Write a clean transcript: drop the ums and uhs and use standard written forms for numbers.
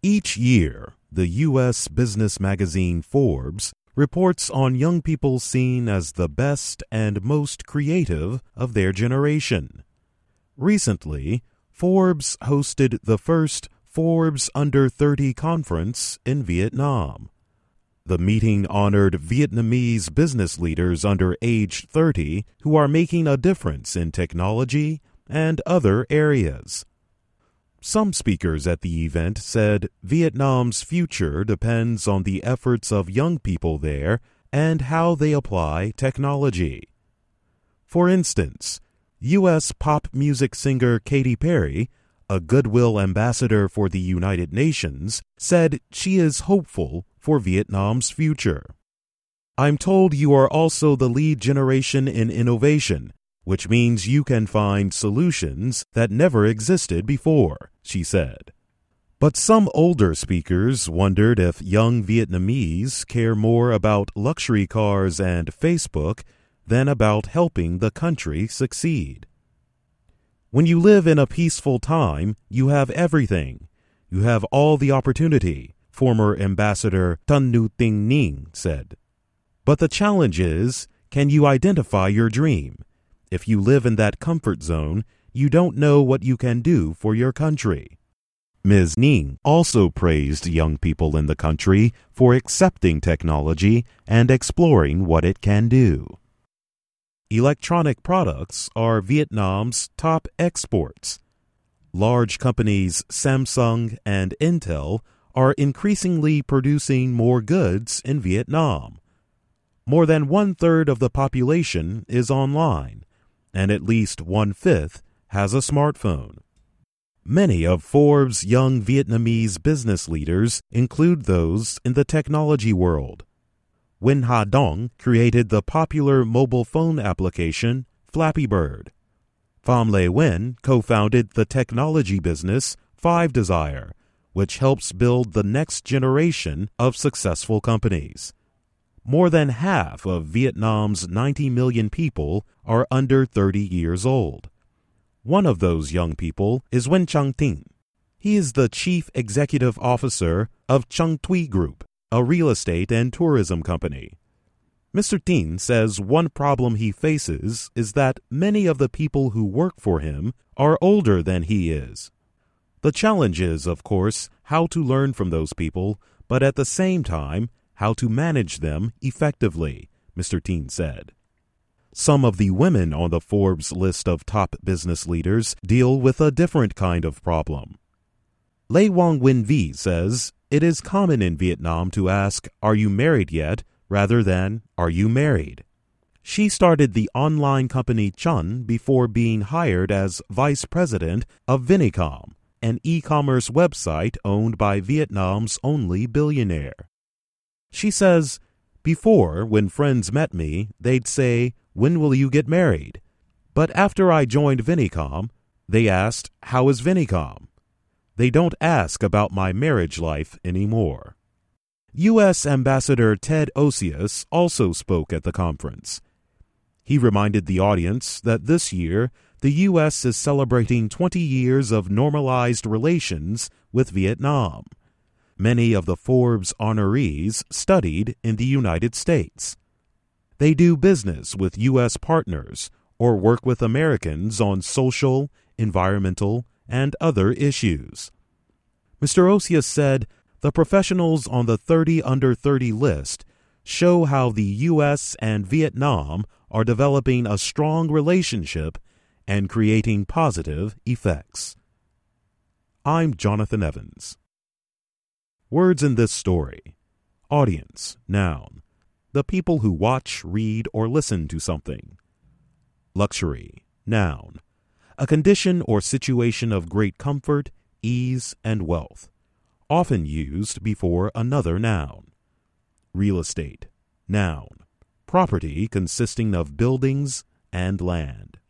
Each year, the U.S. business magazine Forbes reports on young people seen as the best and most creative of their generation. Recently, Forbes hosted the first Forbes Under 30 conference in Vietnam. The meeting honored Vietnamese business leaders under age 30 who are making a difference in technology and other areas. Some speakers at the event said Vietnam's future depends on the efforts of young people there and how they apply technology. For instance, U.S. pop music singer Katy Perry, a goodwill ambassador for the United Nations, said she is hopeful for Vietnam's future. "I'm told you are also the lead generation in innovation, which means you can find solutions that never existed before," she said. But some older speakers wondered if young Vietnamese care more about luxury cars and Facebook than about helping the country succeed. "When you live in a peaceful time, you have everything. You have all the opportunity," former Ambassador Tan Nu Tinh Ning said. "But the challenge is, can you identify your dream? If you live in that comfort zone, you don't know what you can do for your country." Ms. Ning also praised young people in the country for accepting technology and exploring what it can do. Electronic products are Vietnam's top exports. Large companies Samsung and Intel are increasingly producing more goods in Vietnam. More than 1/3 of the population is online, and at least 1/5 has a smartphone. Many of Forbes' young Vietnamese business leaders include those in the technology world. Nguyen Ha Dong created the popular mobile phone application Flappy Bird. Pham Le Nguyen co-founded the technology business Five Desire, which helps build the next generation of successful companies. More than half of Vietnam's 90 million people are under 30 years old. One of those young people is Nguyen Trang Tinh. He is the chief executive officer of Trang Thuy Group, a real estate and tourism company. Mr. Tinh says one problem he faces is that many of the people who work for him are older than he is. The challenge is, of course, how to learn from those people, but at the same time, how to manage them effectively, Mr. Tinh said. Some of the women on the Forbes list of top business leaders deal with a different kind of problem. Lê Quang Nguyen Vi says it is common in Vietnam to ask, "Are you married yet?" rather than, "Are you married?" She started the online company Chun before being hired as vice president of Vinicom, an e-commerce website owned by Vietnam's only billionaire. She says, "Before, when friends met me, they'd say, 'When will you get married?' But after I joined Vinicom, they asked, 'How is Vinicom?' They don't ask about my marriage life anymore." U.S. Ambassador Ted Osius also spoke at the conference. He reminded the audience that this year the U.S. is celebrating 20 years of normalized relations with Vietnam. Many of the Forbes honorees studied in the United States. They do business with U.S. partners or work with Americans on social, environmental, and other issues. Mr. Osius said the professionals on the 30 under 30 list show how the U.S. and Vietnam are developing a strong relationship and creating positive effects. I'm Jonathan Evans. Words in this story. Audience, noun. The people who watch, read, or listen to something. Luxury, noun. A condition or situation of great comfort, ease, and wealth, often used before another noun. Real estate, noun. Property consisting of buildings and land.